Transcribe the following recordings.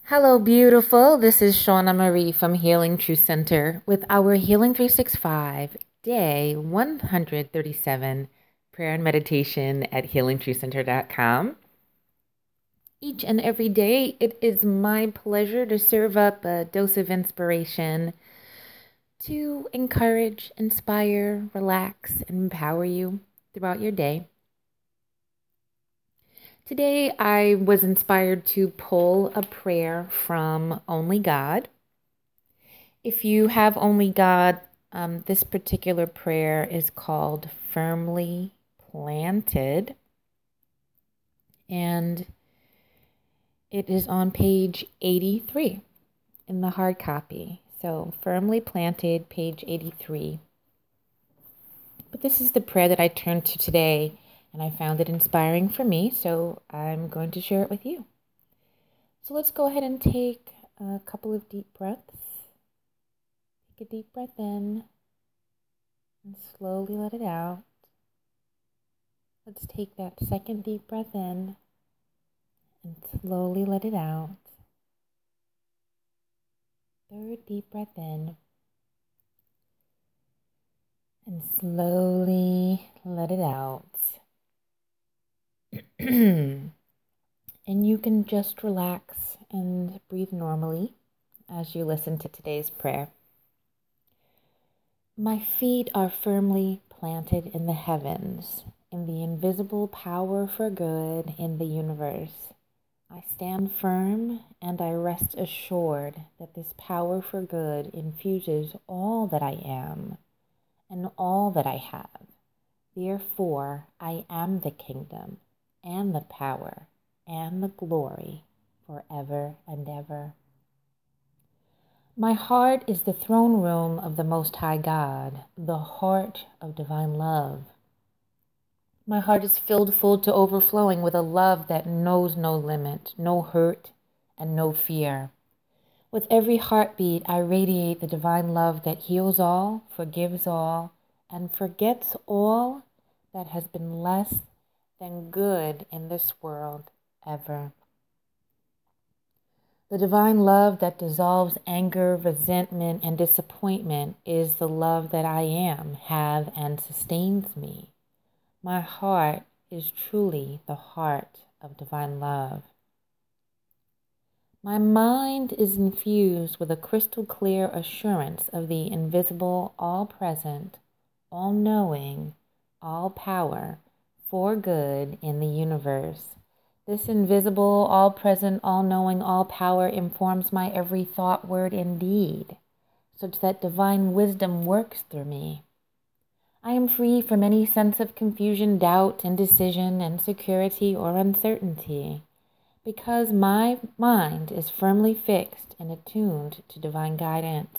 Hello, beautiful. This is Shauna Marie from Healing Truth Center with our Healing 365 Day 137 prayer and meditation at healingtruthcenter.com. Each and every day, it is my pleasure to serve up a dose of inspiration to encourage, inspire, relax, and empower you throughout your day. Today, I was inspired to pull a prayer from Only God. If you have Only God, this particular prayer is called Firmly Planted, and it is on page 83 in the hard copy. So, Firmly Planted, page 83. But this is the prayer that I turned to today, and I found it inspiring for me, so I'm going to share it with you. So let's go ahead and take a couple of deep breaths. Take a deep breath in and slowly let it out. Let's take that second deep breath in and slowly let it out. Third deep breath in and slowly let it out. And you can just relax and breathe normally as you listen to today's prayer. My feet are firmly planted in the heavens, in the invisible power for good in the universe. I stand firm and I rest assured that this power for good infuses all that I am and all that I have. Therefore, I am the kingdom and the power and the glory forever and ever. My heart is the throne room of the Most High God, the heart of divine love. My heart is filled full to overflowing with a love that knows no limit, no hurt, and no fear. With every heartbeat, I radiate the divine love that heals all, forgives all, and forgets all that has been less than good in this world ever. The divine love that dissolves anger, resentment, and disappointment is the love that I am, have, and sustains me. My heart is truly the heart of divine love. My mind is infused with a crystal clear assurance of the invisible, all-present, all-knowing, all-power, for good in the universe. This invisible, all-present, all-knowing, all-power informs my every thought, word, and deed, such that divine wisdom works through me. I am free from any sense of confusion, doubt, indecision, insecurity, or uncertainty, because my mind is firmly fixed and attuned to divine guidance.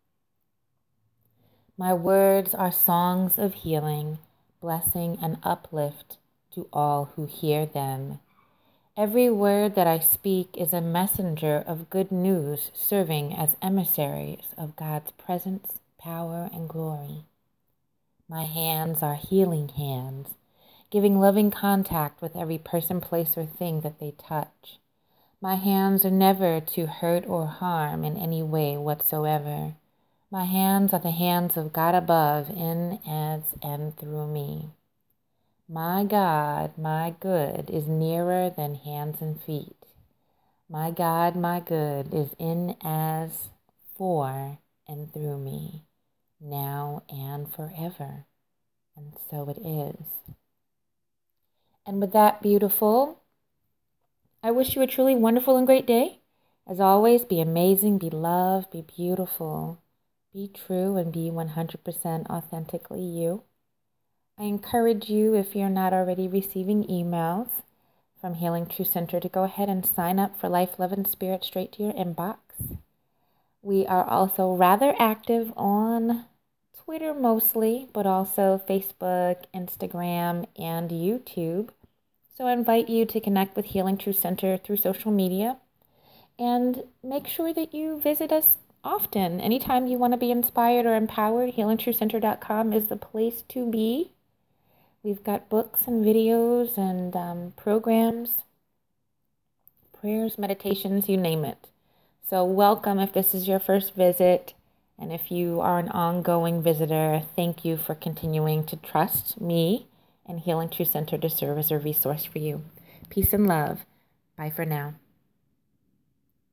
My words are songs of healing, blessing, and uplift to all who hear them. Every word that I speak is a messenger of good news, serving as emissaries of God's presence, power, and glory. My hands are healing hands, giving loving contact with every person, place, or thing that they touch. My hands are never to hurt or harm in any way whatsoever. My hands are the hands of God above, in, as, and through me. My God, my good, is nearer than hands and feet. My God, my good, is in, as, for, and through me, now and forever. And so it is. And with that, beautiful, I wish you a truly wonderful and great day. As always, be amazing, be loved, be beautiful, be true, and be 100% authentically you. I encourage you, if you're not already receiving emails from Healing Truth Center, to go ahead and sign up for Life, Love, and Spirit straight to your inbox. We are also rather active on Twitter mostly, but also Facebook, Instagram, and YouTube. So I invite you to connect with Healing Truth Center through social media, and make sure that you visit us often. Anytime you want to be inspired or empowered, healingtruthcenter.com is the place to be. We've got books and videos and programs, prayers, meditations, you name it. So welcome if this is your first visit. And if you are an ongoing visitor, thank you for continuing to trust me and Healing True Center to serve as a resource for you. Peace and love. Bye for now.